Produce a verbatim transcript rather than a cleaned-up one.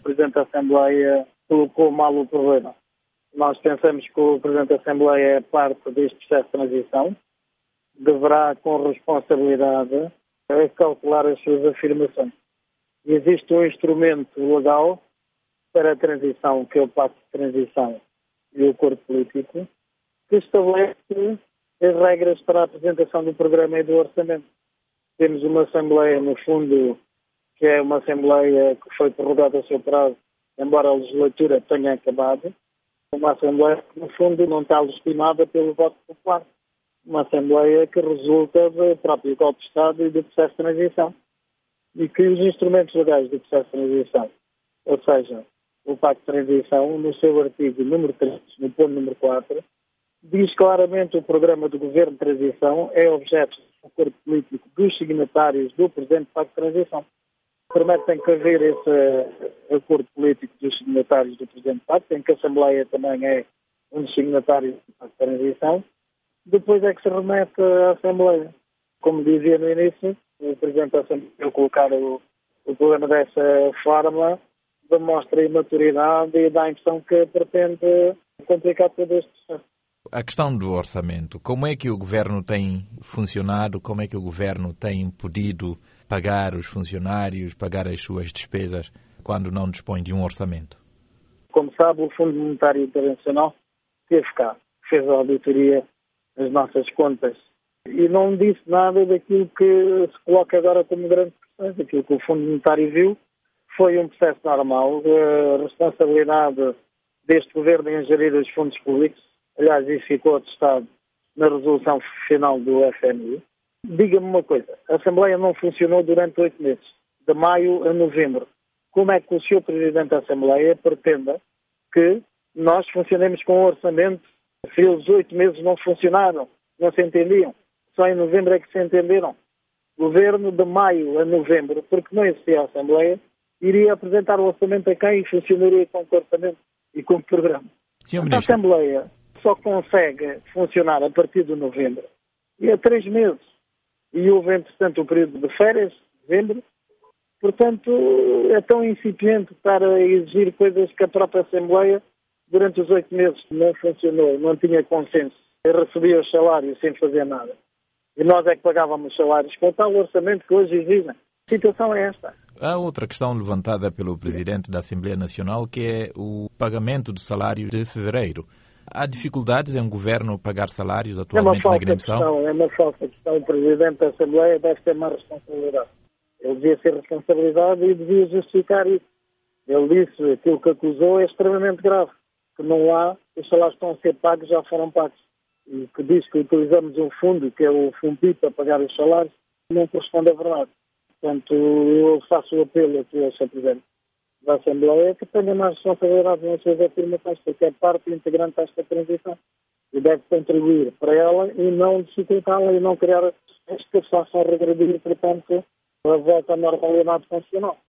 Presidente da Assembleia colocou mal o problema. Nós pensamos que o Presidente da Assembleia é parte deste processo de transição, deverá, com responsabilidade, calcular as suas afirmações. E existe um instrumento legal para a transição, que é o Pacto de Transição e o Acordo Político, que estabelece as regras para a apresentação do programa e do orçamento. Temos uma Assembleia, no fundo, que é uma Assembleia que foi prorrogada ao seu prazo, embora a legislatura tenha acabado. Uma Assembleia que, no fundo, não está legitimada pelo voto popular. Uma Assembleia que resulta do próprio golpe de Estado e do processo de transição. E que os instrumentos legais do processo de transição, ou seja, o Pacto de Transição, no seu artigo número três, no ponto número quatro, diz claramente que o programa do Governo de Transição é objeto do acordo político dos signatários do presente Pacto de Transição. Permitem que haver esse acordo político dos signatários do presente Pacto, em que a Assembleia também é um dos signatários do Pacto de Transição. Depois é que se remete à Assembleia. Como dizia no início, o Presidente da Assembleia, ao colocar o, o problema dessa forma, demonstra imaturidade e dá a impressão que pretende complicar todo este processo. A questão do orçamento, como é que o Governo tem funcionado, como é que o Governo tem podido pagar os funcionários, pagar as suas despesas, quando não dispõe de um orçamento? Como sabe, o Fundo Monetário Internacional esteve cá, fez a auditoria das nossas contas e não disse nada daquilo que se coloca agora como grande questão. Aquilo que o Fundo Monetário viu foi um processo normal, a responsabilidade deste Governo em gerir os fundos públicos. Aliás, isso ficou atestado na resolução final do F M I. Diga-me uma coisa, a Assembleia não funcionou durante oito meses, de maio a novembro. Como é que o senhor Presidente da Assembleia pretenda que nós funcionemos com o orçamento se eles oito meses não funcionaram, não se entendiam? Só em novembro é que se entenderam. O Governo, de maio a novembro, porque não existia a Assembleia, iria apresentar o orçamento a quem e funcionaria com o orçamento e com o programa. A Assembleia só consegue funcionar a partir de novembro e há três meses. E houve, entretanto, o período de férias, dezembro. Portanto, é tão incipiente estar a exigir coisas que a própria Assembleia, durante os oito meses, não funcionou, não tinha consenso. Eu recebia os salários sem fazer nada. E nós é que pagávamos os salários com tal orçamento que hoje exigem. A situação é esta. Há outra questão levantada pelo Presidente da Assembleia Nacional, que é o pagamento do salário de fevereiro. Há dificuldades em o Governo pagar salários atualmente na Guiné-Bissau? É uma falsa questão, é uma falsa questão. O Presidente da Assembleia deve ter mais responsabilidade. Ele devia ser responsabilidade e devia justificar isso. Ele disse que aquilo que acusou é extremamente grave, que não há, os salários estão a ser pagos, já foram pagos. E que diz que utilizamos um fundo, que é o Fundo para pagar os salários, não corresponde à verdade. Portanto, eu faço o apelo aqui ao senhor Presidente da Assembleia que tenha mais responsabilidade nas suas afirmações, porque é parte integrante desta transição e deve contribuir para ela e não dificultá-la e não criar esta situação regredir, portanto, a volta à normalidade funcional.